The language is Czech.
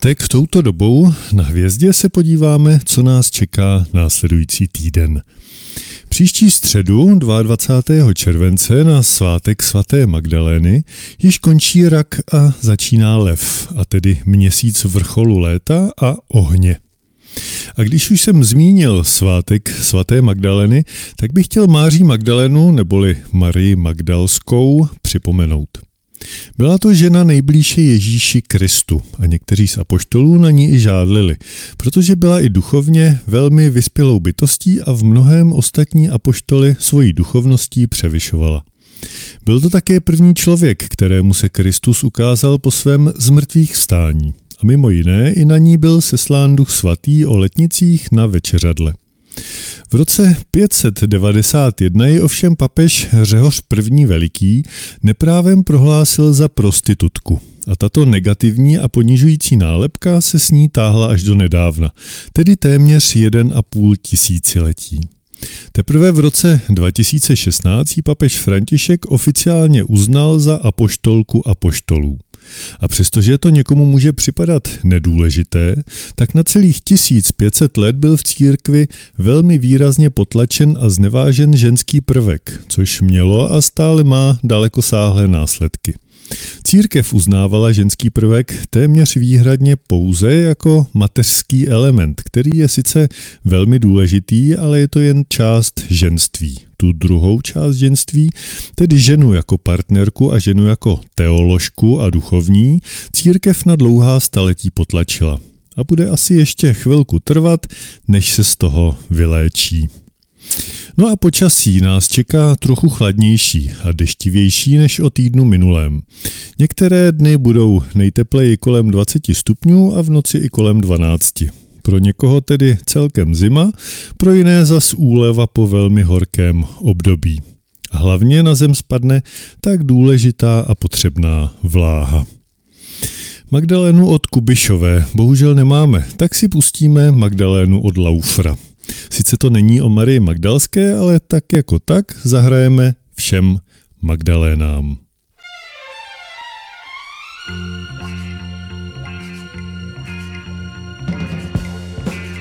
svátek touto dobou na hvězdě se podíváme, co nás čeká následující týden. Příští středu 22. července na svátek svaté Magdalény již končí rak a začíná lev, a tedy měsíc vrcholu léta a ohně. A když už jsem zmínil svátek svaté Magdalény, tak bych chtěl Máří Magdalénu neboli Marii Magdalskou připomenout. Byla to žena nejblíže Ježíši Kristu a někteří z apoštolů na ní i žádlili, protože byla i duchovně velmi vyspělou bytostí a v mnohém ostatní apoštoly svojí duchovností převyšovala. Byl to také první člověk, kterému se Kristus ukázal po svém zmrtvýchvstání. A mimo jiné i na ní byl seslán Duch svatý o letnicích na večeřadle. V roce 591 ji ovšem papež Řehoř I. Veliký neprávem prohlásil za prostitutku. A tato negativní a ponižující nálepka se s ní táhla až do nedávna, tedy téměř 1,5 tisíciletí. Teprve v roce 2016 ji papež František oficiálně uznal za apoštolku apoštolů. A přestože to někomu může připadat nedůležité, tak na celých 1500 let byl v církvi velmi výrazně potlačen a znevážen ženský prvek, což mělo a stále má dalekosáhlé následky. Církev uznávala ženský prvek téměř výhradně pouze jako mateřský element, který je sice velmi důležitý, ale je to jen část ženství. Tu druhou část ženství, tedy ženu jako partnerku a ženu jako teoložku a duchovní, církev na dlouhá staletí potlačila. A bude asi ještě chvilku trvat, než se z toho vyléčí. No a počasí nás čeká trochu chladnější a deštivější než o týdnu minulém. Některé dny budou nejtepleji kolem 20 stupňů a v noci i kolem 12. Pro někoho tedy celkem zima, pro jiné zas úleva po velmi horkém období. A hlavně na zem spadne tak důležitá a potřebná vláha. Magdalénu od Kubišové bohužel nemáme, tak si pustíme Magdalénu od Laufra. Sice to není o Marii Magdalské, ale tak jako tak zahrajeme všem Magdalénám.